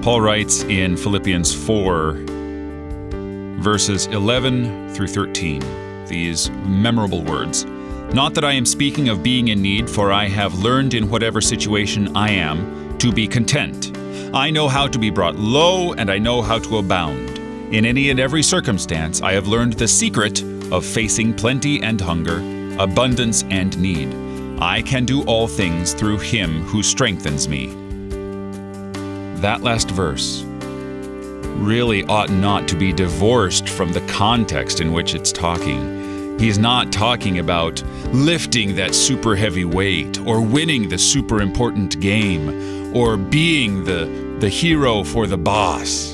Paul writes in Philippians 4, verses 11 through 13, these memorable words. Not that I am speaking of being in need, for I have learned in whatever situation I am to be content. I know how to be brought low, and I know how to abound. In any and every circumstance, I have learned the secret of facing plenty and hunger, abundance and need. I can do all things through Him who strengthens me. That last verse really ought not to be divorced from the context in which it's talking. He's not talking about lifting that super heavy weight or winning the super important game or being the hero for the boss.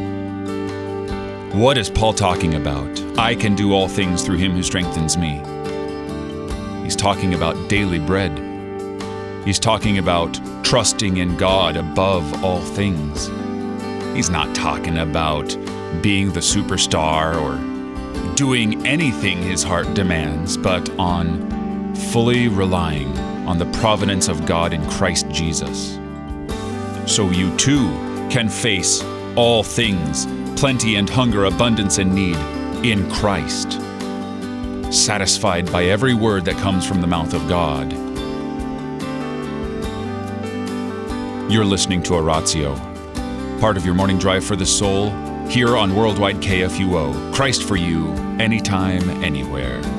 What is Paul talking about? I can do all things through Him who strengthens me. He's talking about daily bread. He's talking about trusting in God above all things. He's not talking about being the superstar or doing anything his heart demands, but on fully relying on the providence of God in Christ Jesus. So you too can face all things, plenty and hunger, abundance and need, in Christ, satisfied by every word that comes from the mouth of God. You're listening to Oratio, part of your morning drive for the soul, here on Worldwide KFUO. Christ for you, anytime, anywhere.